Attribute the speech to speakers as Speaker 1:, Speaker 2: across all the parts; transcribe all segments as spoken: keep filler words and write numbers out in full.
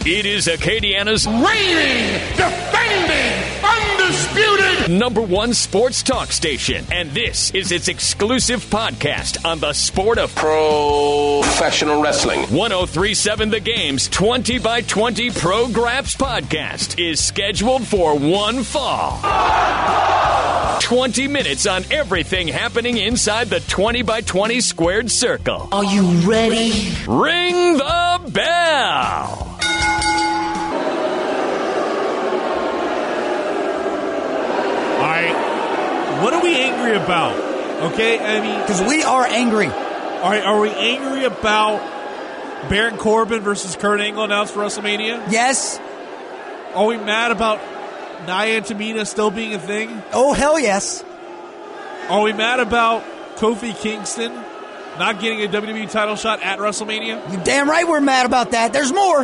Speaker 1: It is Acadiana's
Speaker 2: reigning, defending, undisputed
Speaker 1: number one sports talk station. And this is its exclusive podcast on the sport of
Speaker 3: professional wrestling.
Speaker 1: ten thirty-seven The Game's twenty by twenty Pro Graps podcast is scheduled for one fall. twenty minutes on everything happening inside the twenty by twenty squared circle.
Speaker 4: Are you ready?
Speaker 1: Ring the bell.
Speaker 5: All right, what are we angry about? Okay, I mean,
Speaker 6: because we are angry.
Speaker 5: All right, are we angry about Baron Corbin versus Kurt Angle announced for WrestleMania?
Speaker 6: Yes.
Speaker 5: Are we mad about Nia and Tamina still being a thing?
Speaker 6: Oh, hell yes.
Speaker 5: Are we mad about Kofi Kingston not getting a W W E title shot at WrestleMania?
Speaker 6: You damn right we're mad about that. There's more.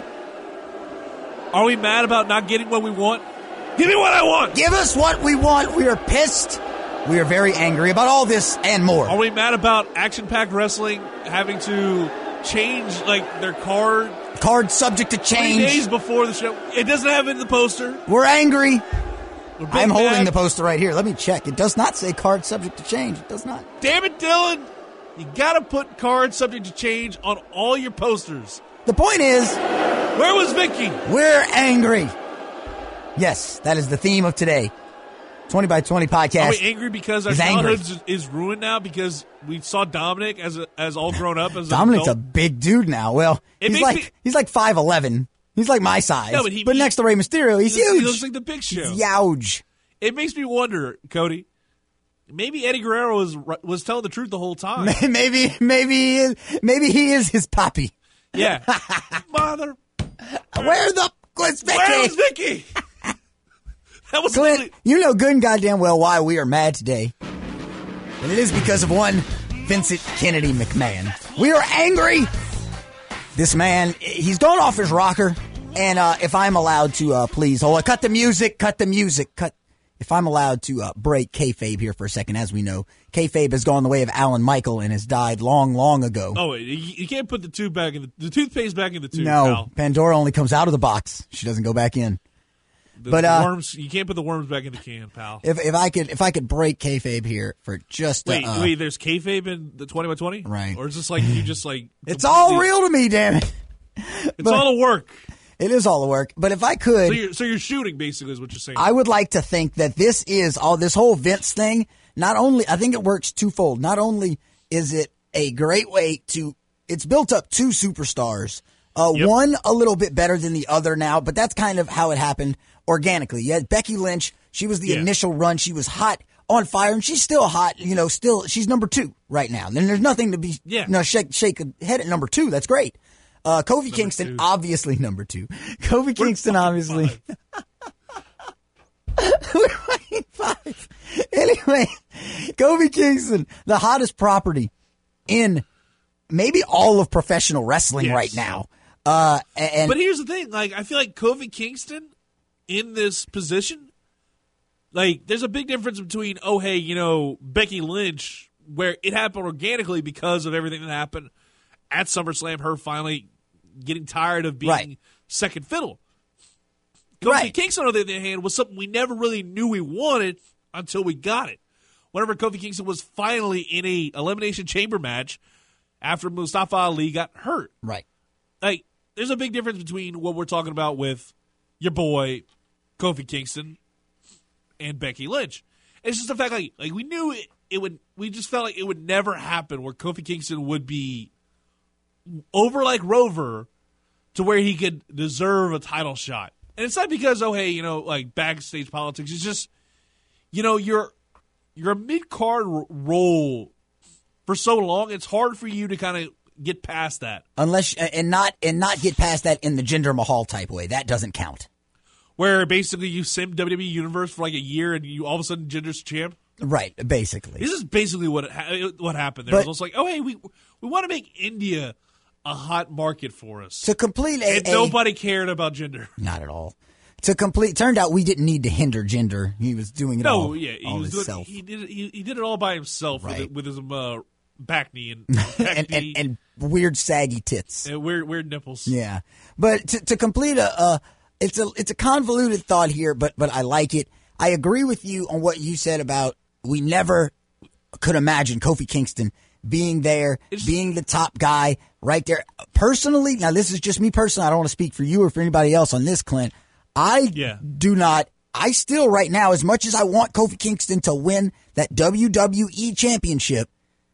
Speaker 5: Are we mad about not getting what we want? Give me what I want.
Speaker 6: Give us what we want. We are pissed. We are very angry about all this and more.
Speaker 5: Are we mad about Action-Packed Wrestling having to change like their card?
Speaker 6: Card subject to change.
Speaker 5: Three days before the show. It doesn't have it in the poster.
Speaker 6: We're angry.
Speaker 5: We're
Speaker 6: I'm holding
Speaker 5: mad.
Speaker 6: the poster right here. Let me check. It does not say card subject to change. It does not.
Speaker 5: Damn it, Dylan. You got to put card subject to change on all your posters.
Speaker 6: The point is,
Speaker 5: where was Vicky?
Speaker 6: We're angry. Yes, that is the theme of today. twenty by twenty podcast.
Speaker 5: Are we angry because our childhood is, is ruined now because we saw Dominic as a, as all grown up as
Speaker 6: Dominic's
Speaker 5: an
Speaker 6: a big dude now. Well,
Speaker 5: it
Speaker 6: he's like
Speaker 5: me,
Speaker 6: he's like five eleven. He's like my size.
Speaker 5: No, but, he,
Speaker 6: but
Speaker 5: he,
Speaker 6: next to Rey Mysterio, he's
Speaker 5: he
Speaker 6: huge.
Speaker 5: He looks like the Big Show.
Speaker 6: He's huge.
Speaker 5: It makes me wonder, Cody. Maybe Eddie Guerrero was was telling the truth the whole time.
Speaker 6: Maybe maybe he is, maybe he is his puppy.
Speaker 5: Yeah. Mother.
Speaker 6: Where the where's Vicky?
Speaker 5: Where's Vicky? That was
Speaker 6: Clint,
Speaker 5: literally...
Speaker 6: you know good and goddamn well why we are mad today. And it is because of one Vincent Kennedy McMahon. We are angry. This man, he's gone off his rocker. And uh, if I'm allowed to, uh, please, hold on. Cut the music, cut the music, cut. If I'm allowed to uh, break kayfabe here for a second, as we know, kayfabe has gone the way of Alan Michael and has died long, long ago.
Speaker 5: Oh, wait, you can't put the tube back in the, the toothpaste back in the tube.
Speaker 6: No,
Speaker 5: pal.
Speaker 6: Pandora only comes out of the box. She doesn't go back in.
Speaker 5: The,
Speaker 6: but
Speaker 5: the
Speaker 6: uh,
Speaker 5: worms, you can't put the worms back in the can, pal.
Speaker 6: If if I could if I could break kayfabe here for just
Speaker 5: wait,
Speaker 6: uh,
Speaker 5: wait, there's kayfabe in the twenty by twenty,
Speaker 6: right?
Speaker 5: Or is this like you just like
Speaker 6: it's all real to me, damn it.
Speaker 5: It's
Speaker 6: but
Speaker 5: all the work.
Speaker 6: It is all the work. But if I could,
Speaker 5: so you're, so you're shooting basically is what you're saying.
Speaker 6: I would like to think that this is all this whole Vince thing. Not only I think it works twofold. Not only is it a great way to it's built up two superstars. Uh,
Speaker 5: yep.
Speaker 6: One a little bit better than the other now, but that's kind of how it happened organically. Yeah, Becky Lynch, she was the
Speaker 5: yeah.
Speaker 6: initial run. She was hot, on fire, and she's still hot. You know, still she's number two right now. And there's nothing to be,
Speaker 5: yeah.
Speaker 6: you know, shake shake a head at number two. That's great. Uh, Kofi
Speaker 5: number
Speaker 6: Kingston,
Speaker 5: two.
Speaker 6: obviously number two. Kofi
Speaker 5: We're
Speaker 6: Kingston, obviously. We're fucking five. Anyway, Kofi Kingston, the hottest property in maybe all of professional wrestling
Speaker 5: yes.
Speaker 6: right now. Uh, and
Speaker 5: but here's the thing: like, I feel like Kofi Kingston in this position, like, there's a big difference between, oh, hey, you know, Becky Lynch, where it happened organically because of everything that happened at SummerSlam, her finally getting tired of being
Speaker 6: right.
Speaker 5: second fiddle. Kofi
Speaker 6: right.
Speaker 5: Kingston, on the other hand, was something we never really knew we wanted until we got it. Whenever Kofi Kingston was finally in a Elimination Chamber match after Mustafa Ali got hurt.
Speaker 6: Right.
Speaker 5: Like, there's a big difference between what we're talking about with your boy Kofi Kingston and Becky Lynch. It's just the fact, like, like we knew it, it would. We just felt like it would never happen where Kofi Kingston would be over like Rover to where he could deserve a title shot. And it's not because, oh, hey, you know, like backstage politics. It's just, you know, you're you're a mid card r- role for so long. It's hard for you to kind of get past that,
Speaker 6: unless and not and not get past that in the Jinder Mahal type way. That doesn't count.
Speaker 5: Where basically you sim W W E Universe for like a year and you all of a sudden Jinder's champ.
Speaker 6: Right, basically.
Speaker 5: This is basically what it, what happened there. But, it was like, oh hey, we we want to make India a hot market for us
Speaker 6: to complete a,
Speaker 5: and nobody a, cared about Jinder.
Speaker 6: Not at all. To complete, turned out we didn't need to hinder Jinder. He was doing it
Speaker 5: no,
Speaker 6: all.
Speaker 5: yeah, he
Speaker 6: all
Speaker 5: was
Speaker 6: himself.
Speaker 5: doing, he did it. He, he did it all by himself
Speaker 6: right.
Speaker 5: with, with his uh, back knee and
Speaker 6: and,
Speaker 5: and,
Speaker 6: and, and weird saggy tits.
Speaker 5: and weird weird nipples.
Speaker 6: Yeah, but to, to complete a, uh, it's a it's a convoluted thought here, but but I like it. I agree with you on what you said about we never could imagine Kofi Kingston being there,
Speaker 5: It's,
Speaker 6: being the top guy right there. Personally, now this is just me personally. I don't want to speak for you or for anybody else on this, Clint. I
Speaker 5: Yeah.
Speaker 6: do not. I still right now, as much as I want Kofi Kingston to win that W W E championship,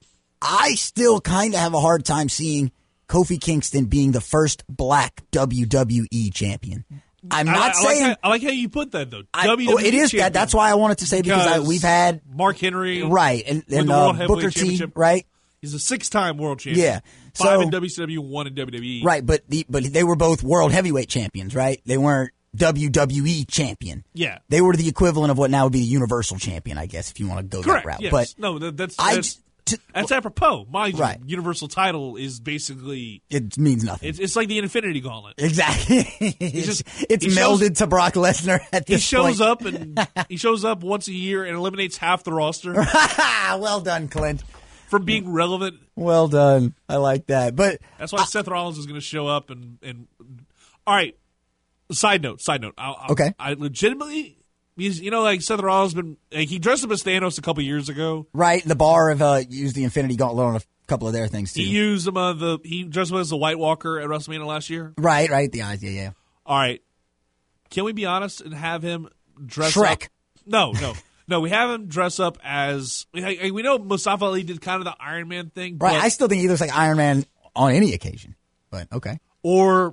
Speaker 6: I still kind of have a hard time seeing Kofi Kingston being the first black W W E champion. I'm
Speaker 5: I,
Speaker 6: not
Speaker 5: I
Speaker 6: saying
Speaker 5: like how, I like how you put that though.
Speaker 6: I,
Speaker 5: W W E
Speaker 6: oh, it is
Speaker 5: champion.
Speaker 6: that. That's why I wanted to say because, I, we've had
Speaker 5: Mark Henry,
Speaker 6: right and,
Speaker 5: won
Speaker 6: and
Speaker 5: the
Speaker 6: uh,
Speaker 5: World Heavyweight
Speaker 6: Booker T,
Speaker 5: Championship.
Speaker 6: right?
Speaker 5: He's a six-time world champion.
Speaker 6: Yeah,
Speaker 5: five
Speaker 6: so,
Speaker 5: in W C W, one in W W E.
Speaker 6: Right, but the but they were both world heavyweight champions, right? They weren't W W E champion.
Speaker 5: Yeah,
Speaker 6: they were the equivalent of what now would be the Universal champion, I guess, if you want to go
Speaker 5: correct.
Speaker 6: that route.
Speaker 5: Yes.
Speaker 6: But
Speaker 5: no, that, that's
Speaker 6: I
Speaker 5: that's,
Speaker 6: t-
Speaker 5: that's apropos. Mind you,
Speaker 6: right.
Speaker 5: Universal title is basically
Speaker 6: it means nothing.
Speaker 5: it's it's like the Infinity Gauntlet.
Speaker 6: Exactly. it's
Speaker 5: just-
Speaker 6: it's
Speaker 5: he
Speaker 6: melded
Speaker 5: shows-
Speaker 6: to Brock Lesnar at
Speaker 5: He
Speaker 6: this
Speaker 5: shows
Speaker 6: point.
Speaker 5: up and he shows up once a year and eliminates half the roster
Speaker 6: Well done, Clint.
Speaker 5: from being relevant.
Speaker 6: Well done. I like that. But
Speaker 5: That's why Seth Rollins is going to show up and and all right. Side note, side note. I, I,
Speaker 6: Okay.
Speaker 5: I legitimately, because, you know, like Seth Rollins been like, he dressed up as Thanos a couple years ago.
Speaker 6: right, the bar of uh, used the Infinity Gauntlet on a couple of their things too.
Speaker 5: He used them uh, the he dressed up as the White Walker at WrestleMania last year.
Speaker 6: right, right. The eyes. Yeah, yeah.
Speaker 5: All right, can we be honest and have him dress
Speaker 6: Shrek.
Speaker 5: up? No, no, no. We have him dress up as we, we know Mustafa Ali did kind of the Iron Man thing,
Speaker 6: Right.
Speaker 5: but,
Speaker 6: I still think he looks like Iron Man on any occasion. But okay.
Speaker 5: or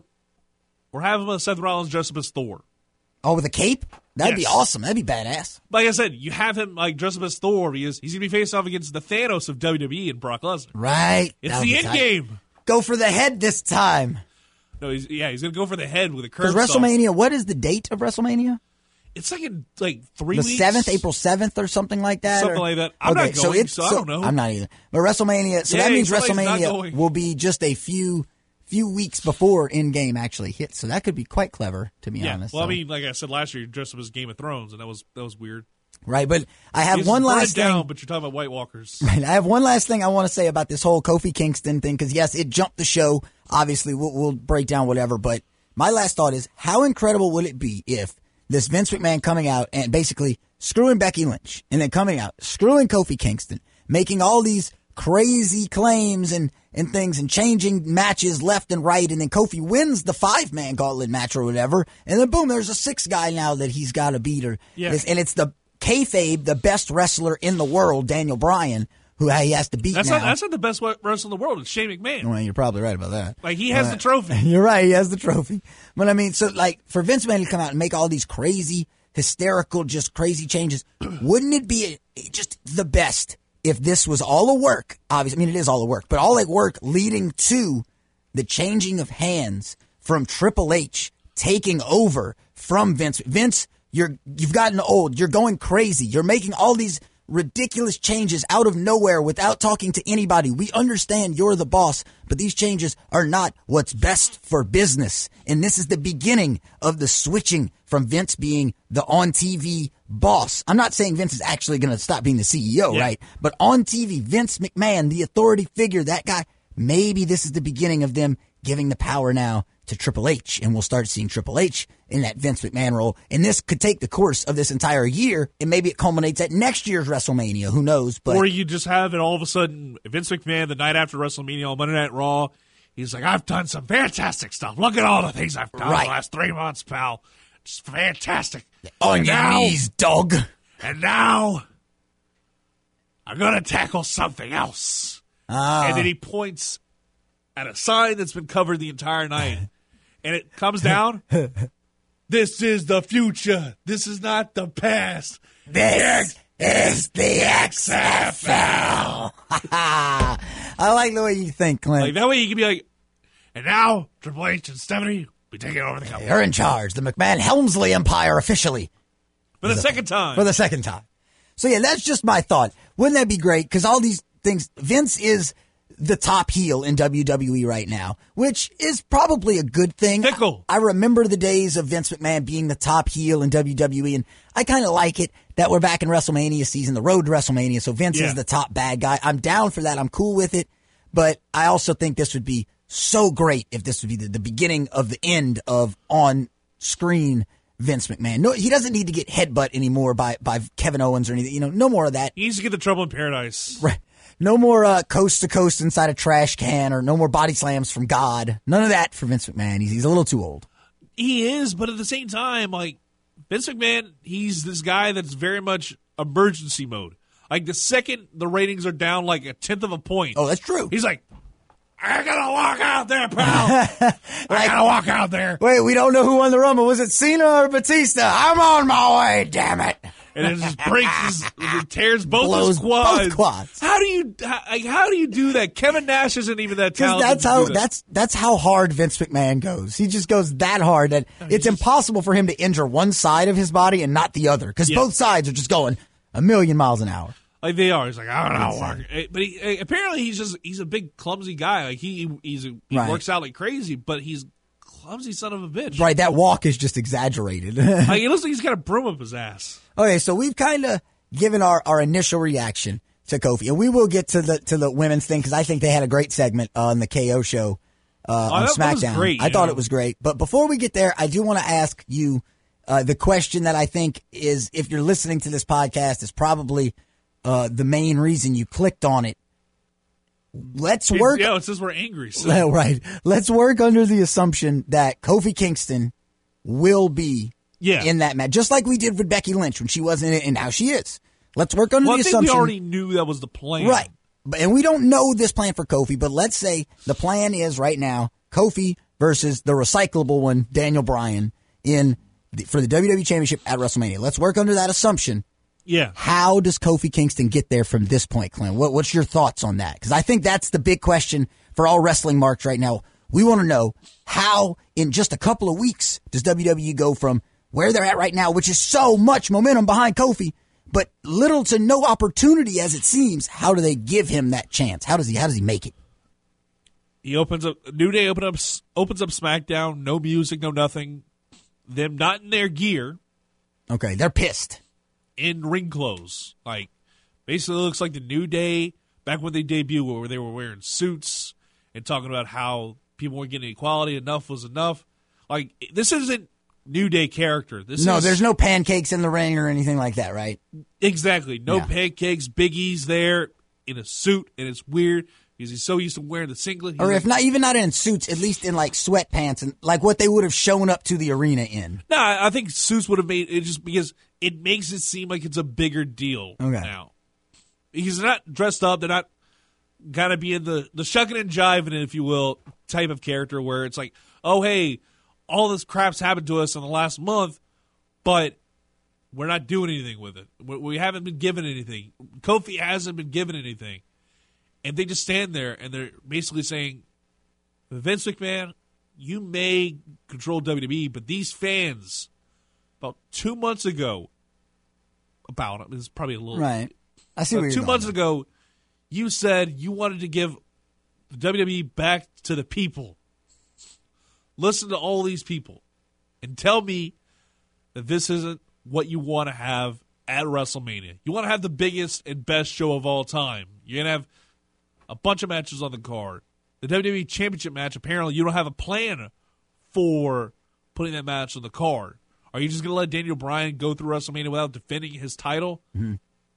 Speaker 5: or have him uh, Seth Rollins dress up as Thor.
Speaker 6: Oh, with a cape? That'd be
Speaker 5: Yes.
Speaker 6: awesome. That'd be badass.
Speaker 5: Like I said, you have him like dress up as Thor because he's gonna be facing off against the Thanos of W W E and Brock Lesnar.
Speaker 6: Right.
Speaker 5: It's
Speaker 6: That would
Speaker 5: the
Speaker 6: be
Speaker 5: end
Speaker 6: tight.
Speaker 5: game.
Speaker 6: Go for the head this time.
Speaker 5: No, he's yeah, he's gonna go for the head with a curve.
Speaker 6: Because WrestleMania, what is the date of WrestleMania?
Speaker 5: It's like in like three
Speaker 6: The
Speaker 5: weeks.
Speaker 6: seventh, April seventh or something like that?
Speaker 5: Something
Speaker 6: or-
Speaker 5: like that. I'm
Speaker 6: okay,
Speaker 5: not
Speaker 6: so
Speaker 5: going,
Speaker 6: it's,
Speaker 5: so I don't know.
Speaker 6: I'm not either. But WrestleMania, so
Speaker 5: Yeah,
Speaker 6: that means
Speaker 5: somebody's not
Speaker 6: WrestleMania
Speaker 5: going.
Speaker 6: will be just a few few weeks before in-game actually hits. So that could be quite clever, to be
Speaker 5: Yeah.
Speaker 6: honest.
Speaker 5: Well,
Speaker 6: so.
Speaker 5: I mean, like I said last year, you dressed up as Game of Thrones, and that was that was weird.
Speaker 6: Right, but I have
Speaker 5: It's
Speaker 6: one
Speaker 5: burn
Speaker 6: last
Speaker 5: it down,
Speaker 6: thing.
Speaker 5: but you're talking about White Walkers.
Speaker 6: Right, I have one last thing I want to say about this whole Kofi Kingston thing, because yes, it jumped the show. Obviously, we'll, we'll break down whatever, but my last thought is, how incredible would it be if this Vince McMahon coming out and basically screwing Becky Lynch, and then coming out, screwing Kofi Kingston, making all these crazy claims and, and things and changing matches left and right, and then Kofi wins the five-man gauntlet match or whatever, and then boom, there's a sixth guy now that he's got to beat her.
Speaker 5: Yeah.
Speaker 6: It's- and it's the kayfabe, the best wrestler in the world, Daniel Bryan, who he has to beat
Speaker 5: That's
Speaker 6: now.
Speaker 5: not that's not the best wrestler in the world. It's Shane McMahon.
Speaker 6: Well, you're probably right about that.
Speaker 5: Like he has
Speaker 6: But-
Speaker 5: the trophy.
Speaker 6: You're right. He has the trophy. But I mean, so like for Vince McMahon to come out and make all these crazy, hysterical, just crazy changes, wouldn't it be just the best if this was all a work? Obviously, I mean, it is all a work, but all a work leading to the changing of hands from Triple H taking over from Vince. Vince, you're you've gotten old. You're going crazy. You're making all these ridiculous changes out of nowhere without talking to anybody. We understand you're the boss, but these changes are not what's best for business. And this is the beginning of the switching from Vince being the on-T V boss. I'm not saying Vince is actually going to stop being the C E O,
Speaker 5: Yeah.
Speaker 6: right? But on T V, Vince McMahon, the authority figure, that guy, maybe this is the beginning of them giving the power now to Triple H, and we'll start seeing Triple H in that Vince McMahon role. And this could take the course of this entire year, and maybe it culminates at next year's WrestleMania. Who knows? But
Speaker 5: Or you just have it all of a sudden, Vince McMahon, the night after WrestleMania on Monday Night Raw, he's like, I've done some fantastic stuff. Look at all the things I've done
Speaker 6: Right.
Speaker 5: the last three months, pal. Just fantastic.
Speaker 6: on
Speaker 5: And
Speaker 6: your
Speaker 5: now-
Speaker 6: knees, dog.
Speaker 5: And now, I'm going to tackle something else.
Speaker 6: Ah.
Speaker 5: And then he points at a sign that's been covered the entire night. And it comes down. This is the future. This is not the past.
Speaker 6: This is the X F L. I like the way you think, Clint.
Speaker 5: Like that way you can be like, and now Triple H and Stephanie be taking over the company
Speaker 6: You're in charge. The McMahon Helmsley Empire officially.
Speaker 5: for the second time.
Speaker 6: For the second time. So yeah, that's just my thought. Wouldn't that be great? Because all these things, Vince is the top heel in W W E right now, which is probably a good thing.
Speaker 5: Fickle.
Speaker 6: I, I remember the days of Vince McMahon being the top heel in W W E, and I kind of like it. that we're back in WrestleMania season, the road to WrestleMania. So Vince
Speaker 5: Yeah.
Speaker 6: is the top bad guy. I'm down for that. I'm cool with it. But I also think this would be so great if this would be the, the beginning of the end of on-screen Vince McMahon. No, he doesn't need to get headbutt anymore by, by Kevin Owens or anything. You know, no more of that.
Speaker 5: He needs to get the Trouble in Paradise.
Speaker 6: Right. No more uh, coast to coast inside a trash can, or no more body slams from God. None of that for Vince McMahon. He's, he's a little too old.
Speaker 5: He is, but at the same time, like, Vince McMahon, he's this guy that's very much emergency mode. Like, the second the ratings are down like a tenth of a point.
Speaker 6: Oh, that's true.
Speaker 5: He's like, I gotta walk out there, pal. I gotta walk out there.
Speaker 6: Wait, we don't know who won the Rumble. Was it Cena or Batista? I'm on my way, damn it.
Speaker 5: And it just breaks his, it tears both
Speaker 6: Blows
Speaker 5: his quads.
Speaker 6: both quads.
Speaker 5: How do you, how, like, how do you do that? Kevin Nash isn't even that
Speaker 6: Because
Speaker 5: talented.
Speaker 6: that's
Speaker 5: to
Speaker 6: how
Speaker 5: do that.
Speaker 6: that's that's how hard Vince McMahon goes. He just goes that hard that it's impossible for him to injure one side of his body and not the other. Because
Speaker 5: Yeah.
Speaker 6: both sides are just going a million miles an hour.
Speaker 5: Like they are. He's like, I don't know. Walk. But he, apparently he's just, he's a big clumsy guy. Like he, he's a, he
Speaker 6: Right.
Speaker 5: works out like crazy, but he's clumsy son of a bitch.
Speaker 6: Right, that walk is just exaggerated.
Speaker 5: Like it looks like he's got a broom up his ass.
Speaker 6: Okay, so we've kind of given our, our initial reaction to Kofi, and we will get to the to the women's thing because I think they had a great segment on the K O show uh, on
Speaker 5: that- that was
Speaker 6: SmackDown.
Speaker 5: great,
Speaker 6: I thought
Speaker 5: yeah.
Speaker 6: it was great. But before we get there, I do want to ask you uh, the question that I think is, if you're listening to this podcast, is probably uh, the main reason you clicked on it. Let's
Speaker 5: It's-
Speaker 6: work.
Speaker 5: Yeah, it says we're angry. So.
Speaker 6: Yeah, right. Let's work under the assumption that Kofi Kingston will be
Speaker 5: Yeah.
Speaker 6: in that match, just like we did with Becky Lynch when she wasn't in it, and now she is. Let's work under
Speaker 5: Well,
Speaker 6: the
Speaker 5: I think
Speaker 6: assumption.
Speaker 5: we already knew that was the plan.
Speaker 6: Right. But, and we don't know this plan for Kofi, but let's say the plan is right now Kofi versus the recyclable one, Daniel Bryan, in the, for the W W E Championship at WrestleMania. Let's work under that assumption.
Speaker 5: Yeah.
Speaker 6: How does Kofi Kingston get there from this point, Clint? What, what's your thoughts on that? Because I think that's the big question for all wrestling marks right now. We want to know how, in just a couple of weeks, does W W E go from where they're at right now, which is so much momentum behind Kofi, but little to no opportunity as it seems. How do they give him that chance? How does he? How does he make it?
Speaker 5: He opens up New Day. Open up opens up SmackDown. No music. No nothing. Them not in their gear.
Speaker 6: Okay, they're pissed.
Speaker 5: In ring clothes. Like, basically looks like the New Day back when they debuted, where they were wearing suits and talking about how people weren't getting equality. Enough was enough. Like, this isn't New Day character. This
Speaker 6: No,
Speaker 5: is,
Speaker 6: there's no pancakes in the ring or anything like that, right?
Speaker 5: Exactly. No
Speaker 6: Yeah.
Speaker 5: pancakes. Big E's there in a suit, and it's weird because he's so used to wearing the singlet. He's
Speaker 6: Or
Speaker 5: like,
Speaker 6: if not, even not in suits, at least in like sweatpants and like what they would have shown up to the arena in.
Speaker 5: No, I I think suits would have made it just because it makes it seem like it's a bigger deal
Speaker 6: Okay.
Speaker 5: now. Because they're not dressed up. They're not kind of being the, the shucking and jiving, if you will, type of character where it's like, oh, hey, all this crap's happened to us in the last month, but we're not doing anything with it. We, we haven't been given anything. Kofi hasn't been given anything. And they just stand there and they're basically saying, Vince McMahon, you may control W W E, but these fans, about two months ago, about it, it's probably a little
Speaker 6: Right. I see
Speaker 5: about
Speaker 6: where you're
Speaker 5: two
Speaker 6: going
Speaker 5: months
Speaker 6: with
Speaker 5: ago, you said you wanted to give the W W E back to the people. Listen to all these people and tell me that this isn't what you want to have at WrestleMania. You want to have the biggest and best show of all time. You're going to have a bunch of matches on the card. The W W E Championship match, apparently you don't have a plan for putting that match on the card. Are you just going to let Daniel Bryan go through WrestleMania without defending his title?
Speaker 6: Mm-hmm.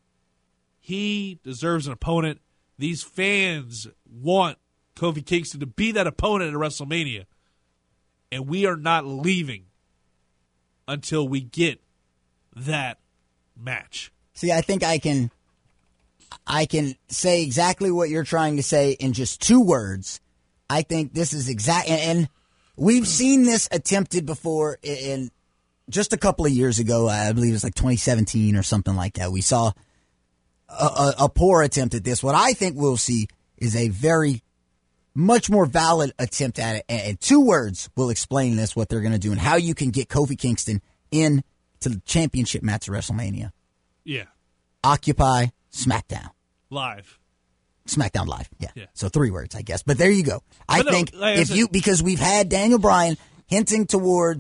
Speaker 5: He deserves an opponent. These fans want Kofi Kingston to be that opponent at WrestleMania. And we are not leaving until we get that match.
Speaker 6: See, I think I can I can say exactly what you're trying to say in just two words. I think this is exact, and, and we've seen this attempted before in, in just a couple of years ago. I believe it was like twenty seventeen or something like that. We saw a, a, a poor attempt at this. What I think we'll see is a very much more valid attempt at it. And, and two words will explain this, what they're going to do, and how you can get Kofi Kingston in to the championship match at WrestleMania.
Speaker 5: Yeah.
Speaker 6: Occupy SmackDown.
Speaker 5: Live.
Speaker 6: SmackDown Live. Yeah.
Speaker 5: Yeah.
Speaker 6: So three words, I guess. But there you go. I
Speaker 5: But no,
Speaker 6: think
Speaker 5: like I
Speaker 6: if
Speaker 5: said-
Speaker 6: you, because we've had Daniel Bryan hinting towards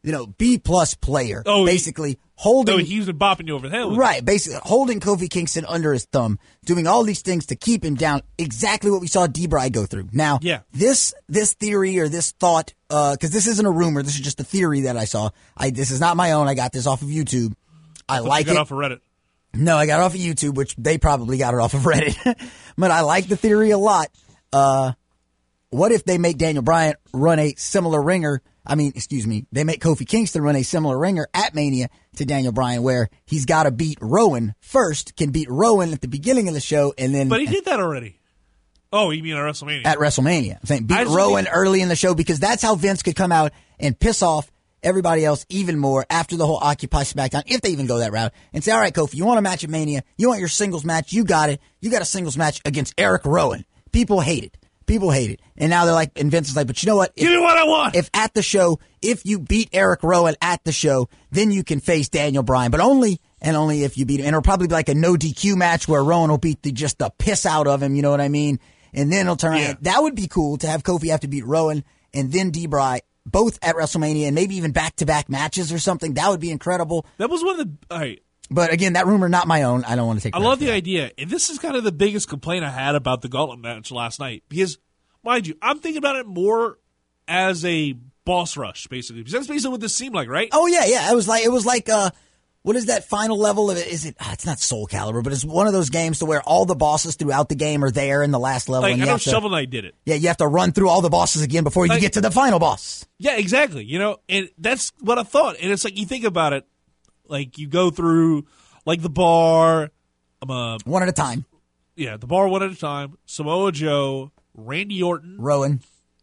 Speaker 6: you know, B plus player.
Speaker 5: Oh,
Speaker 6: basically
Speaker 5: he,
Speaker 6: holding.
Speaker 5: No, he's been bopping you over the head with
Speaker 6: Right, basically holding Kofi Kingston under his thumb, doing all these things to keep him down. Exactly what we saw D-Bry go through. Now,
Speaker 5: yeah.
Speaker 6: this this theory or this thought, because uh, this isn't a rumor, this is just a theory that I saw. I this is not my own. I got this off of YouTube. I, I like
Speaker 5: you got
Speaker 6: it.
Speaker 5: Off of Reddit.
Speaker 6: No, I got it off of YouTube, which they probably got it off of Reddit. But I like the theory a lot. Uh, what if they make Daniel Bryan run a similar ringer? I mean, excuse me, they make Kofi Kingston run a similar ringer at Mania to Daniel Bryan, where he's got to beat Rowan first, can beat Rowan at the beginning of the show, and then.
Speaker 5: But he did that already. Oh, you mean at WrestleMania?
Speaker 6: At WrestleMania. I'm saying beat Rowan think- early in the show, because that's how Vince could come out and piss off everybody else even more after the whole Occupy SmackDown, if they even go that route, and say, all right, Kofi, you want a match at Mania? You want your singles match? You got it. You got a singles match against Eric Rowan. People hate it. People hate it. And now they're like, and Vince is like, but you know what? If,
Speaker 5: Give me what I want.
Speaker 6: If at the show, if you beat Eric Rowan at the show, then you can face Daniel Bryan, but only and only if you beat him. And it'll probably be like a no D Q match where Rowan will beat the, just the piss out of him, you know what I mean? And then it'll turn
Speaker 5: yeah.
Speaker 6: around. That would be cool to have Kofi have to beat Rowan and then D-Bry both at WrestleMania and maybe even back-to-back matches or something. That would be incredible.
Speaker 5: That was one of the... All right.
Speaker 6: But again, that rumor, not my own. I don't want to take
Speaker 5: I love the that. idea. And this is kind of the biggest complaint I had about the Gauntlet match last night. Because, mind you, I'm thinking about it more as a boss rush, basically. Because that's basically what this seemed like, right?
Speaker 6: Oh, yeah, yeah. It was like, it was like uh, what is that final level of it? Is it? Oh, it's not Soul Calibur, but it's one of those games to where all the bosses throughout the game are there in the last level.
Speaker 5: Like,
Speaker 6: and
Speaker 5: I
Speaker 6: you
Speaker 5: know
Speaker 6: have to,
Speaker 5: Shovel Knight did it.
Speaker 6: Yeah, you have to run through all the bosses again before
Speaker 5: like,
Speaker 6: you get to the final boss.
Speaker 5: Yeah, exactly. You know, and that's what I thought. And it's like, you think about it, like, you go through, like, the bar. Um, uh,
Speaker 6: one at a time.
Speaker 5: Yeah, the bar one at a time. Samoa Joe, Randy Orton.
Speaker 6: Rowan.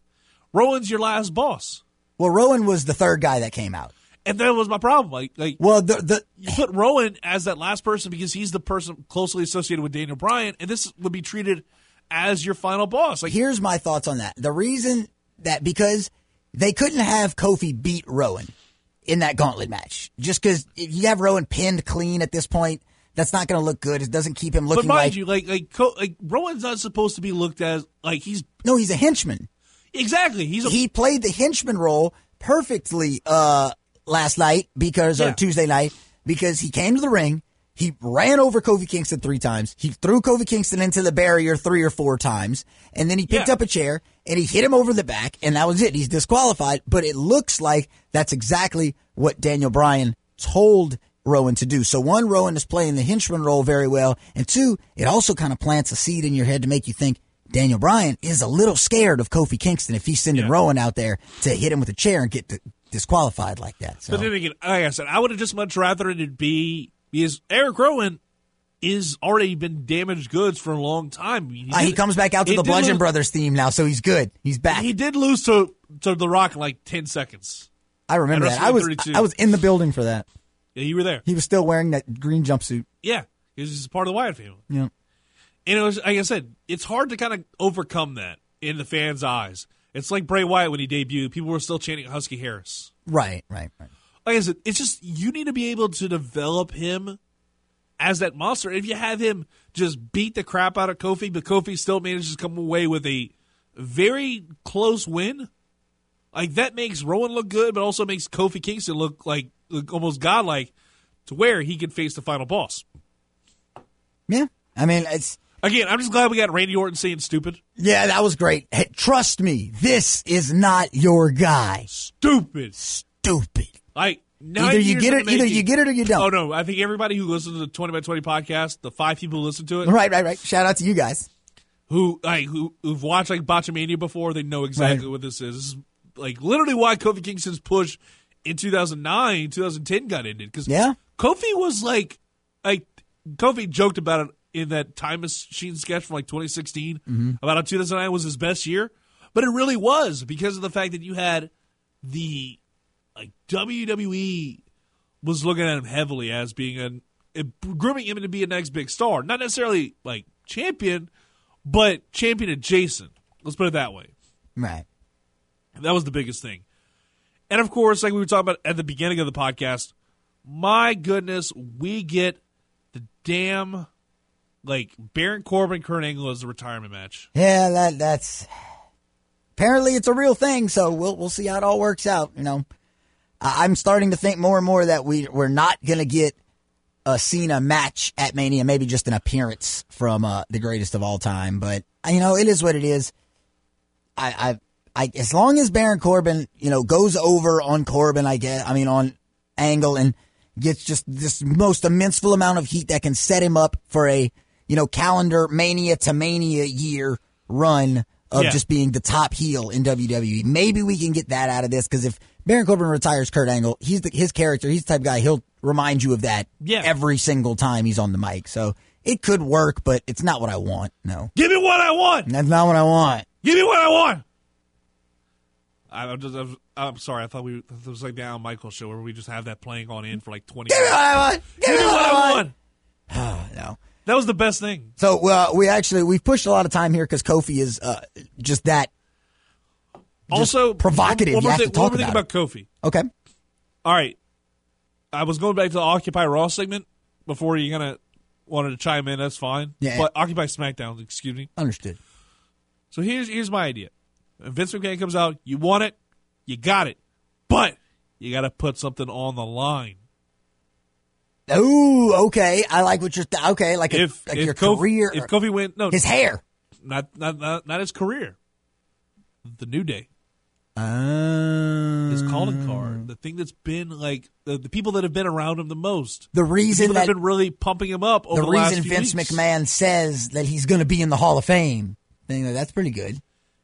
Speaker 5: Rowan's your last boss.
Speaker 6: Well, Rowan was the third guy that came out.
Speaker 5: And that was my problem. Like, like
Speaker 6: well, the the
Speaker 5: you put Rowan as that last person because he's the person closely associated with Daniel Bryan, and this would be treated as your final boss. Like,
Speaker 6: here's my thoughts on that. The reason that because they couldn't have Kofi beat Rowan in that gauntlet match, just because if you have Rowan pinned clean at this point, that's not going to look good. It doesn't keep him looking.
Speaker 5: But mind
Speaker 6: like,
Speaker 5: you, like like like Rowan's not supposed to be looked as like he's
Speaker 6: no, he's a henchman.
Speaker 5: Exactly, he's a,
Speaker 6: he played the henchman role perfectly. Uh. Last night, because,
Speaker 5: yeah.
Speaker 6: or Tuesday night, because he came to the ring, he ran over Kofi Kingston three times, he threw Kofi Kingston into the barrier three or four times, and then he picked
Speaker 5: yeah.
Speaker 6: up a chair, and he hit him over the back, and that was it. He's disqualified, but it looks like that's exactly what Daniel Bryan told Rowan to do. So one, Rowan is playing the henchman role very well, and two, it also kind of plants a seed in your head to make you think Daniel Bryan is a little scared of Kofi Kingston if he's sending
Speaker 5: yeah.
Speaker 6: Rowan out there to hit him with a chair and get the disqualified like that. So.
Speaker 5: But then again, like I said, I would have just much rather it be because Eric Rowan is already been damaged goods for a long time. He,
Speaker 6: uh, he comes back out to the Bludgeon lose, Brothers theme now, so he's good. He's back.
Speaker 5: He did lose to to The Rock in like ten seconds.
Speaker 6: I remember that. I was thirty-two. I was in the building for that.
Speaker 5: Yeah, you were there.
Speaker 6: He was still wearing that green jumpsuit.
Speaker 5: Yeah, he was part of the Wyatt family.
Speaker 6: Yeah,
Speaker 5: and it was like I said, it's hard to kind of overcome that in the fans' eyes. It's like Bray Wyatt when he debuted. People were still chanting Husky Harris.
Speaker 6: Right, right, right.
Speaker 5: Like I said, it's just you need to be able to develop him as that monster. If you have him just beat the crap out of Kofi, but Kofi still manages to come away with a very close win, like that makes Rowan look good, but also makes Kofi Kingston look like look almost godlike to where he can face the final boss.
Speaker 6: Yeah, I mean, it's...
Speaker 5: Again, I'm just glad we got Randy Orton saying stupid.
Speaker 6: Yeah, that was great. Hey, trust me, this is not your guy.
Speaker 5: Stupid.
Speaker 6: Stupid.
Speaker 5: Like,
Speaker 6: either you get it, either you get it or you don't.
Speaker 5: Oh no, I think everybody who listens to the twenty by twenty podcast, the five people who listen to it,
Speaker 6: right, right, right. Shout out to you guys
Speaker 5: who like who who've watched like Botchamania before. They know exactly right. what this is. This is like literally why Kofi Kingston's push in two thousand nine, two thousand ten got ended because
Speaker 6: yeah.
Speaker 5: Kofi was like, like Kofi joked about it in that Time Machine sketch from like twenty sixteen
Speaker 6: mm-hmm.
Speaker 5: about how two thousand nine was his best year, but it really was because of the fact that you had the like W W E was looking at him heavily as being an a, grooming him to be a next big star, not necessarily like champion, but champion adjacent. Let's put it that way.
Speaker 6: Right.
Speaker 5: That was the biggest thing, and of course, like we were talking about at the beginning of the podcast, my goodness, we get the damn. Like Baron Corbin, Kurt Angle as the retirement match.
Speaker 6: Yeah, that that's apparently it's a real thing. So we'll we'll see how it all works out. You know, I'm starting to think more and more that we, we're not going to get a Cena match at Mania, maybe just an appearance from uh, the greatest of all time. But, you know, it is what it is. I, I, I, as long as Baron Corbin, you know, goes over on Corbin, I guess, I mean, on Angle and gets just this most immense amount of heat that can set him up for a, you know, calendar Mania to Mania year run of
Speaker 5: yeah.
Speaker 6: just being the top heel in W W E. Maybe we can get that out of this, because if Baron Corbin retires Kurt Angle, he's the, his character, he's the type of guy, he'll remind you of that
Speaker 5: yeah.
Speaker 6: every single time he's on the mic. So it could work, but it's not what I want. No.
Speaker 5: Give me what I want.
Speaker 6: That's not what I want.
Speaker 5: Give me what I want. I'm just, I'm, I'm sorry. I thought we it was like the Al Michaels show where we just have that playing on in for like twenty.
Speaker 6: Give me
Speaker 5: minutes.
Speaker 6: what I want. Give,
Speaker 5: Give me what I want.
Speaker 6: want. No.
Speaker 5: That was the best thing.
Speaker 6: So uh, we actually we've pushed a lot of time here because Kofi is uh, just that. Just
Speaker 5: also
Speaker 6: provocative.
Speaker 5: One, one
Speaker 6: you
Speaker 5: more
Speaker 6: have
Speaker 5: thing,
Speaker 6: to talk
Speaker 5: one more thing
Speaker 6: about,
Speaker 5: about Kofi.
Speaker 6: Okay.
Speaker 5: All right. I was going back to the Occupy Raw segment before you kind of wanted to chime in. That's fine.
Speaker 6: Yeah.
Speaker 5: But Occupy SmackDown, excuse me.
Speaker 6: Understood.
Speaker 5: So here's here's my idea. If Vince McMahon comes out, you want it, you got it, but you got to put something on the line.
Speaker 6: Ooh, okay. I like what you're. Th- okay, like, a,
Speaker 5: If,
Speaker 6: like
Speaker 5: if
Speaker 6: your
Speaker 5: Kofi,
Speaker 6: career.
Speaker 5: if Kofi went, no,
Speaker 6: his hair.
Speaker 5: not not not, not his career. The New Day.
Speaker 6: Uh,
Speaker 5: His calling card, the thing that's been like the, the people that have been around him the most,
Speaker 6: the
Speaker 5: the
Speaker 6: reason
Speaker 5: people that
Speaker 6: that
Speaker 5: have been really pumping him up over
Speaker 6: the
Speaker 5: the, last
Speaker 6: reason
Speaker 5: few
Speaker 6: Vince
Speaker 5: weeks.
Speaker 6: McMahon says that he's going to be in the Hall of Fame. Thing that's pretty good.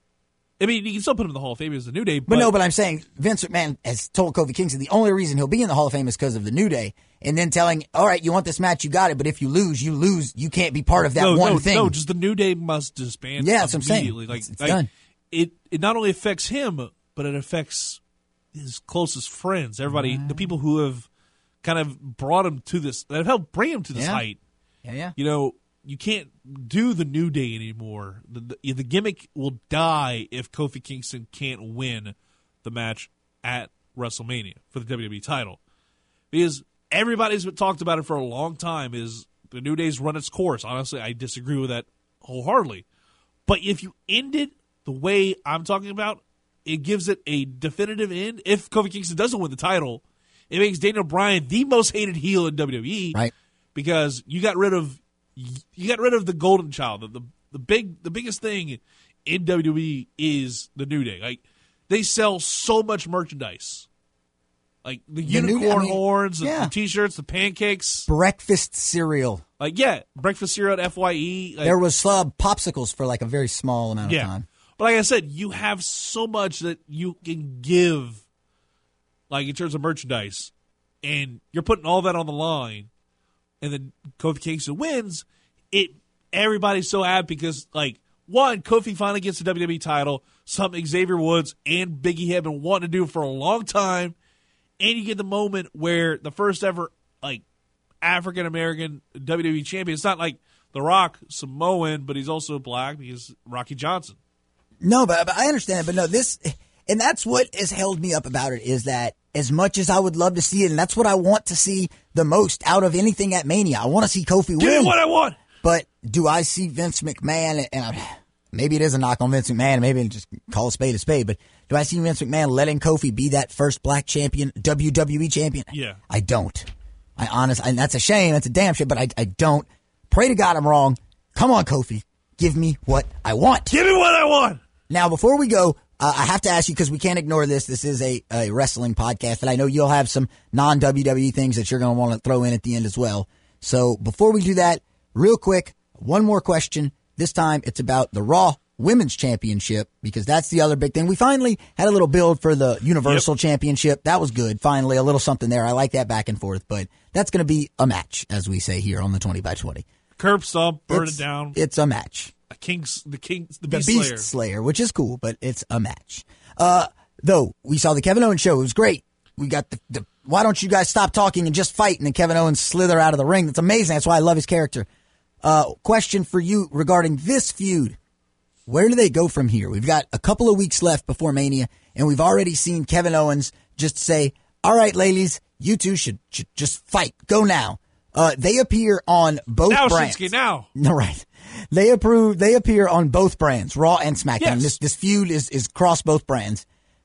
Speaker 5: I mean, you can still put him in the Hall of Fame as the New Day, but,
Speaker 6: But no, but I'm saying Vince McMahon has told Kofi Kingston the only reason he'll be in the Hall of Fame is because of the New Day, and then telling, all right, you want this match, you got it, but if you lose, you lose. You can't be part of that
Speaker 5: no,
Speaker 6: one
Speaker 5: no,
Speaker 6: thing.
Speaker 5: No, just the New Day must disband.
Speaker 6: Yeah, that's what I'm saying.
Speaker 5: immediately. Like,
Speaker 6: It's- it's
Speaker 5: like,
Speaker 6: done.
Speaker 5: It it not only affects him, but it affects his closest friends, everybody, the people who have kind of brought him to this, that have helped bring him to this
Speaker 6: Yeah.
Speaker 5: height.
Speaker 6: Yeah, yeah.
Speaker 5: You know, you can't do the New Day anymore. The, the, the gimmick will die if Kofi Kingston can't win the match at WrestleMania for the W W E title. Because everybody's been talked about it for a long time is the New Day's run its course. Honestly, I disagree with that wholeheartedly. But if you end it the way I'm talking about, it gives it a definitive end. If Kofi Kingston doesn't win the title, it makes Daniel Bryan the most hated heel in W W E.
Speaker 6: Right.
Speaker 5: Because you got rid of you got rid of the golden child. The, the the big the biggest thing in W W E is the New Day. Like, they sell so much merchandise. Like the,
Speaker 6: The
Speaker 5: unicorn
Speaker 6: New Day, I mean,
Speaker 5: horns, the,
Speaker 6: yeah.
Speaker 5: the t-shirts, the pancakes.
Speaker 6: Breakfast cereal.
Speaker 5: Like, yeah, breakfast cereal at F Y E. Like,
Speaker 6: There was uh, popsicles for like a very small amount
Speaker 5: yeah.
Speaker 6: of time.
Speaker 5: But like I said, you have so much that you can give, like, in terms of merchandise, and you're putting all that on the line, and then Kofi Kingston wins. It everybody's so happy because, like, one, Kofi finally gets the W W E title, something Xavier Woods and Big E have been wanting to do for a long time, and you get the moment where the first ever, like, African American W W E champion. It's not like The Rock, Samoan, but he's also black because Rocky Johnson.
Speaker 6: No, but, but I understand. But no, this, and that's what has held me up about it, is that as much as I would love to see it, and that's what I want to see the most out of anything at Mania, I want to see Kofi
Speaker 5: Give
Speaker 6: win.
Speaker 5: me what I want.
Speaker 6: But do I see Vince McMahon, and I, maybe it is a knock on Vince McMahon, maybe just call a spade a spade, but do I see Vince McMahon letting Kofi be that first black champion, W W E champion?
Speaker 5: Yeah.
Speaker 6: I don't. I honestly, and that's a shame, that's a damn shame, but I, I don't. Pray to God I'm wrong. Come on, Kofi. Give me what I want.
Speaker 5: Give me what I want.
Speaker 6: Now, before we go, uh, I have to ask you, because we can't ignore this. This is a, a wrestling podcast, and I know you'll have some non-W W E things that you're going to want to throw in at the end as well. So before we do that, real quick, one more question. This time it's about the Raw Women's Championship, because that's the other big thing. We finally had a little build for the Universal yep. Championship. That was good. Finally, a little something there. I like that back and forth, but that's going to be a match, as we say here on the twenty by twenty.
Speaker 5: Curb stomp, burn
Speaker 6: it's,
Speaker 5: it down.
Speaker 6: It's a match.
Speaker 5: A king's the king, the,
Speaker 6: The
Speaker 5: beast,
Speaker 6: Beast
Speaker 5: slayer.
Speaker 6: Slayer, which is cool, but it's a match. Uh, though, we saw the Kevin Owens show. It was great. We got the, the, why don't you guys stop talking and just fight? And then Kevin Owens slither out of the ring. That's amazing. That's why I love his character. Uh, question for you regarding this feud. Where do they go from here? We've got a couple of weeks left before Mania, and we've already seen Kevin Owens just say, all right, ladies, you two should, should just fight. Go now. Uh, they appear on both
Speaker 5: now,
Speaker 6: brands.
Speaker 5: Shinsuke, now.
Speaker 6: No, right. They approve. They appear on both brands, Raw and SmackDown.
Speaker 5: Yes.
Speaker 6: This this feud is is across both brands.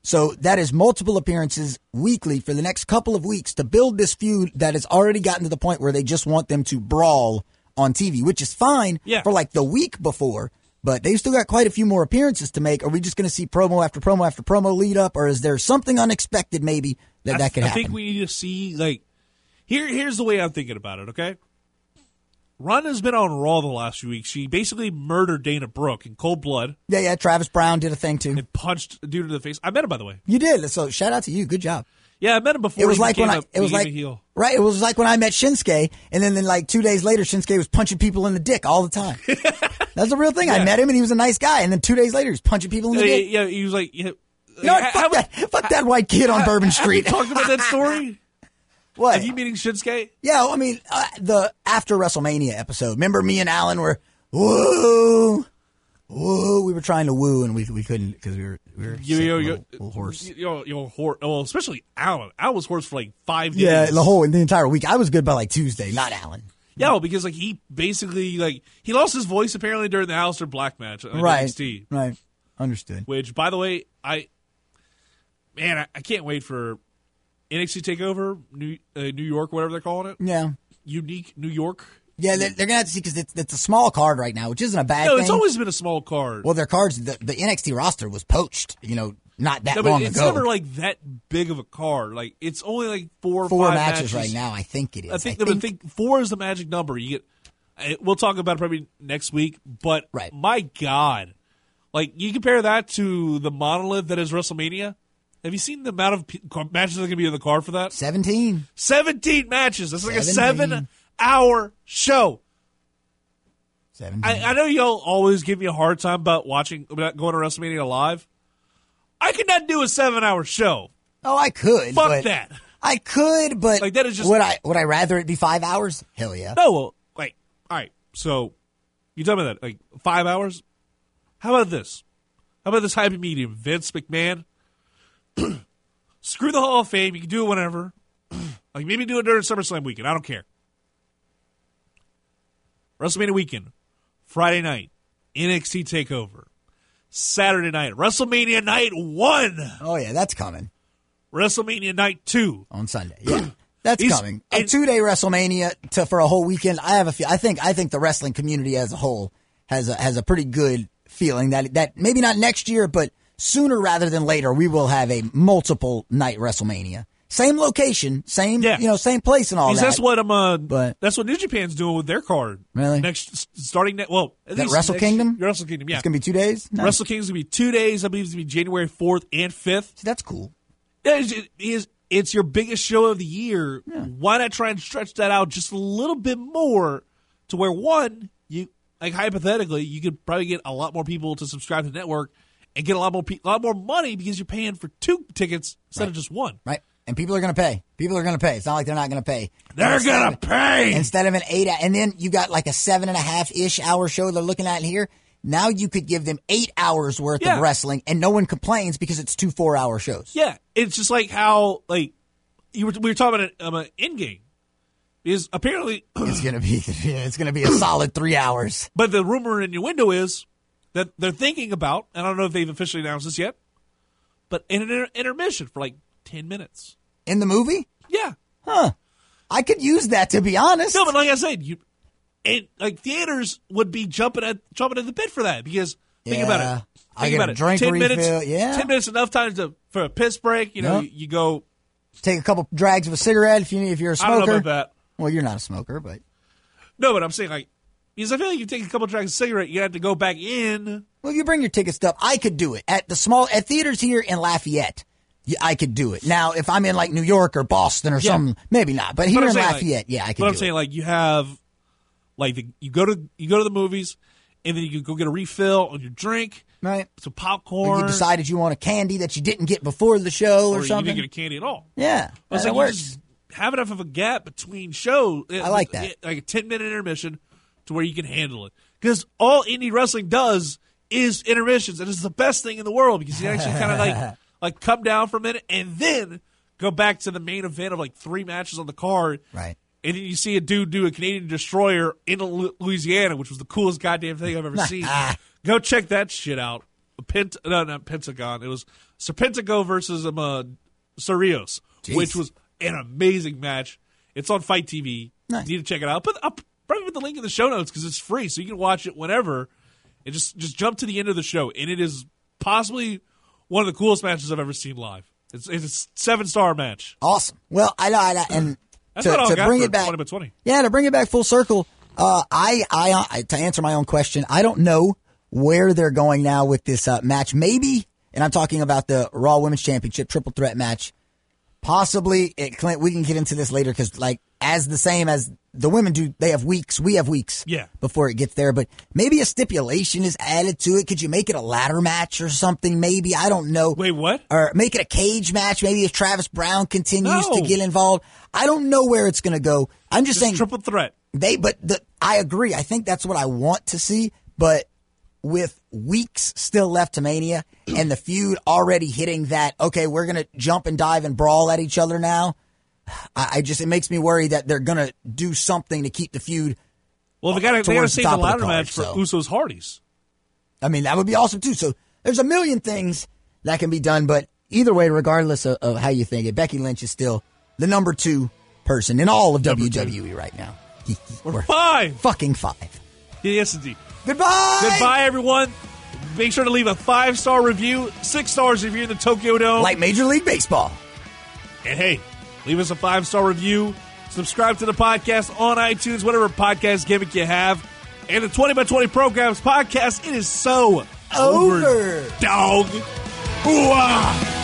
Speaker 6: So that is multiple appearances weekly for the next couple of weeks to build this feud that has already gotten to the point where they just want them to brawl on T V, which is fine
Speaker 5: yeah.
Speaker 6: for like the week before. But they've still got quite a few more appearances to make. Are we just going to see promo after promo after promo lead up, or is there something unexpected maybe that
Speaker 5: I,
Speaker 6: that could
Speaker 5: I
Speaker 6: happen?
Speaker 5: I think we need to see, like, here. here's the way I'm thinking about it, okay? Ronda's been on Raw the last few weeks. She basically murdered Dana Brooke in cold blood.
Speaker 6: Yeah, yeah, Travis Brown did a thing too.
Speaker 5: And punched a dude in the face. I met him, by the way.
Speaker 6: You did, so shout out to you. Good job.
Speaker 5: Yeah, I met him before
Speaker 6: It was
Speaker 5: he
Speaker 6: like when I,
Speaker 5: a,
Speaker 6: it was like,
Speaker 5: heel.
Speaker 6: right, it was like when I met Shinsuke, and then, then like two days later, Shinsuke was punching people in the dick all the time. That's the real thing.
Speaker 5: Yeah.
Speaker 6: I met him, and he was a nice guy, and then two days later, he was punching people in the
Speaker 5: yeah,
Speaker 6: dick.
Speaker 5: Yeah, he was like, yeah,
Speaker 6: You know what? Fuck, that, fuck that white kid on Bourbon Street.
Speaker 5: Have you talked about that story?
Speaker 6: What?
Speaker 5: Have you meeting Shinsuke?
Speaker 6: Yeah, I mean, uh, the after WrestleMania episode. Remember me and Alan were, woo, woo. We were trying to woo, and we we couldn't because we were, we were
Speaker 5: Yo,
Speaker 6: sick,
Speaker 5: yo,
Speaker 6: little,
Speaker 5: yo,
Speaker 6: little hoarse.
Speaker 5: Yo, yo, hor- well, especially Alan. Alan was hoarse for like five days.
Speaker 6: Yeah, the whole, the entire week. I was good by like Tuesday, not Alan.
Speaker 5: Yeah, well, because like he basically like he lost his voice apparently during the Aleister Black match on
Speaker 6: Right,
Speaker 5: N X T.
Speaker 6: right. Understood.
Speaker 5: Which, by the way, I man, I, I can't wait for N X T Takeover New uh, New York, whatever they're calling it.
Speaker 6: Yeah.
Speaker 5: Unique New York.
Speaker 6: Yeah, they're, they're going to have to see because it's, it's a small card right now, which isn't a bad
Speaker 5: No,
Speaker 6: thing.
Speaker 5: it's always been a small card.
Speaker 6: Well, their cards, the, the N X T roster was poached, you know, not that
Speaker 5: no, but
Speaker 6: long
Speaker 5: it's
Speaker 6: ago.
Speaker 5: never like that big of a card. Like it's only like four or
Speaker 6: Four
Speaker 5: five
Speaker 6: matches,
Speaker 5: matches
Speaker 6: right now, I think it is.
Speaker 5: I think,
Speaker 6: I
Speaker 5: I think, think four is the magic number. You get. I- We'll talk about it probably next week. But
Speaker 6: Right.
Speaker 5: my God, like you compare that to the monolith that is WrestleMania. Have you seen the amount of p- matches that are going to be in the card for that?
Speaker 6: seventeen.
Speaker 5: Seventeen matches. That's like a
Speaker 6: seventeen.
Speaker 5: seven-hour show.
Speaker 6: seventeen.
Speaker 5: I, I know y'all always give me a hard time about watching, about going to WrestleMania live. I could not do a seven-hour show.
Speaker 6: oh, I could.
Speaker 5: Fuck
Speaker 6: but
Speaker 5: that.
Speaker 6: I could, but
Speaker 5: Like, that is just-
Speaker 6: would I would I rather it be five hours? Hell yeah.
Speaker 5: No, well, like, all right. So you tell me that, like, five hours. How about this? How about this happy medium? Vince McMahon. Screw the Hall of Fame. You can do it whenever. Like maybe do it during SummerSlam weekend. I don't care. WrestleMania weekend, Friday night, N X T Takeover. Saturday night, WrestleMania night one.
Speaker 6: Oh yeah, that's coming
Speaker 5: WrestleMania night two.
Speaker 6: on Sunday. Yeah, that's
Speaker 5: He's-
Speaker 6: coming. A
Speaker 5: and-
Speaker 6: two day WrestleMania to for a whole weekend. I have a feel. I think I think the wrestling community as a whole has a, has a pretty good feeling that that maybe not next year, but sooner rather than later, we will have a multiple night WrestleMania. Same location, same
Speaker 5: Yeah.
Speaker 6: you know, same place and all
Speaker 5: Because
Speaker 6: that.
Speaker 5: that's what I'm. Uh,
Speaker 6: But-
Speaker 5: that's what New Japan's doing with their card.
Speaker 6: Really?
Speaker 5: Next, starting next. Well, at
Speaker 6: That
Speaker 5: least
Speaker 6: Wrestle
Speaker 5: next-
Speaker 6: Kingdom?
Speaker 5: Wrestle Kingdom. Yeah,
Speaker 6: It's gonna be two days. Nice.
Speaker 5: Wrestle Kingdom's gonna be two days. I believe it's gonna be January fourth and fifth.
Speaker 6: See, that's cool.
Speaker 5: Yeah, it's, it is, it's your biggest show of the year. Why not try and stretch that out just a little bit more to where one, you like hypothetically, you could probably get a lot more people to subscribe to the network and get a lot more pe- a lot more money because you're paying for two tickets instead of just one.
Speaker 6: Right. And people are going to pay. People are going to pay. It's not like they're not going to pay.
Speaker 5: They're
Speaker 6: Instead
Speaker 5: gonna
Speaker 6: of-
Speaker 5: pay.
Speaker 6: Instead of an eight, and then you got like a seven and a half ish hour show they're looking at here. Now you could give them eight hours worth
Speaker 5: Yeah.
Speaker 6: of wrestling, and no one complains because it's two four hour shows.
Speaker 5: Yeah, it's just like how like you were we were talking about um, an in game because apparently,
Speaker 6: It's gonna be it's gonna be a solid three hours.
Speaker 5: but the rumor in your window is that they're thinking about, and I don't know if they've officially announced this yet, but in an inter- intermission for like ten minutes.
Speaker 6: In the movie?
Speaker 5: Yeah.
Speaker 6: Huh. I could use that, to be honest.
Speaker 5: No, but like I said, you and like theaters would be jumping at jumping at the bit for that because think
Speaker 6: Yeah.
Speaker 5: about it.
Speaker 6: I
Speaker 5: Think
Speaker 6: get
Speaker 5: about
Speaker 6: a
Speaker 5: it.
Speaker 6: drink
Speaker 5: ten minutes.
Speaker 6: refill, yeah.
Speaker 5: Ten minutes enough time to for a piss break. You know,
Speaker 6: Yep.
Speaker 5: you, you go.
Speaker 6: Take a couple drags of a cigarette if you if you're a
Speaker 5: I don't
Speaker 6: smoker.
Speaker 5: know about that.
Speaker 6: Well, you're not a smoker, but
Speaker 5: No, but I'm saying like because I feel like you take a couple drags of cigarette, you have to go back in.
Speaker 6: well, if you bring your ticket stub, I could do it at the small at theaters here in Lafayette. Yeah, I could do it. Now, if I'm in like New York or Boston or
Speaker 5: Yeah.
Speaker 6: something, maybe not. But here
Speaker 5: But I'm
Speaker 6: in
Speaker 5: saying, like-
Speaker 6: Lafayette, yeah, I could
Speaker 5: But I'm
Speaker 6: do
Speaker 5: saying
Speaker 6: it.
Speaker 5: like you have like the, you go to you go to the movies and then you can go get a refill on your drink,
Speaker 6: Right?
Speaker 5: some
Speaker 6: Or
Speaker 5: popcorn,
Speaker 6: you decided you want a candy that you didn't get before the show or,
Speaker 5: or you
Speaker 6: something.
Speaker 5: didn't get a candy at all.
Speaker 6: yeah,
Speaker 5: I was
Speaker 6: that
Speaker 5: like,
Speaker 6: works.
Speaker 5: you just have enough of a gap between shows.
Speaker 6: I like that.
Speaker 5: Like a ten minute intermission to where you can handle it. Because all indie wrestling does is intermissions, and it's the best thing in the world because you actually kind of like like come down for a minute and then go back to the main event of like three matches on the card.
Speaker 6: Right.
Speaker 5: And then you see a dude do a Canadian Destroyer in Lu- Louisiana, which was the coolest goddamn thing I've ever seen. Go check that shit out. Pent, no, not Pentagon. It was Serpentico versus um, uh, Cerrios,
Speaker 6: Jeez.
Speaker 5: which was an amazing match. It's on Fight T V.
Speaker 6: Nice.
Speaker 5: You need to check it out. But I'll probably put the link in the show notes because it's free, so you can watch it whenever. And just just jump to the end of the show, and it is possibly one of the coolest matches I've ever seen live. It's, it's a seven star match.
Speaker 6: Awesome. Well, I know, I know, and
Speaker 5: That's
Speaker 6: to,
Speaker 5: not all
Speaker 6: to
Speaker 5: I got
Speaker 6: bring
Speaker 5: for
Speaker 6: it back,
Speaker 5: twenty by twenty.
Speaker 6: Yeah, to bring it back full circle. Uh, I, I, I, to answer my own question, I don't know where they're going now with this uh, match. Maybe, and I'm talking about the Raw Women's Championship triple threat match. Possibly, it, Clint, we can get into this later because, like, as the same as the women do, they have weeks. We have weeks
Speaker 5: Yeah.
Speaker 6: before it gets there. But maybe a stipulation is added to it. Could you make it a ladder match or something? Maybe. I don't know.
Speaker 5: Wait, what?
Speaker 6: Or make it a cage match. Maybe if Travis Brown continues
Speaker 5: No.
Speaker 6: to get involved. I don't know where it's going to go. I'm just,
Speaker 5: Just
Speaker 6: saying.
Speaker 5: triple threat.
Speaker 6: They, but the, I agree. I think that's what I want to see. But with weeks still left to Mania and the feud already hitting that, okay, we're going to jump and dive and brawl at each other now. I, I just, it makes me worry that they're going to do something to keep the feud.
Speaker 5: Well, they got to
Speaker 6: towards the
Speaker 5: save the
Speaker 6: top of the
Speaker 5: ladder
Speaker 6: card,
Speaker 5: match for
Speaker 6: so.
Speaker 5: Usos Hardys.
Speaker 6: I mean, that would be awesome too. So there's a million things that can be done, but either way, regardless of, of how you think it, Becky Lynch is still the number two person in all of
Speaker 5: Number
Speaker 6: W W E right now.
Speaker 5: We're five.
Speaker 6: Fucking five.
Speaker 5: Yes, indeed.
Speaker 6: Goodbye.
Speaker 5: Goodbye, everyone. Make sure to leave a five-star review, six stars if you're in the Tokyo Dome.
Speaker 6: Like Major League Baseball.
Speaker 5: And hey, leave us a five-star review. Subscribe to the podcast on iTunes, whatever podcast gimmick you have. And the twenty by twenty Programs podcast, it is so
Speaker 6: Over.
Speaker 5: Dog. Ooh-ah.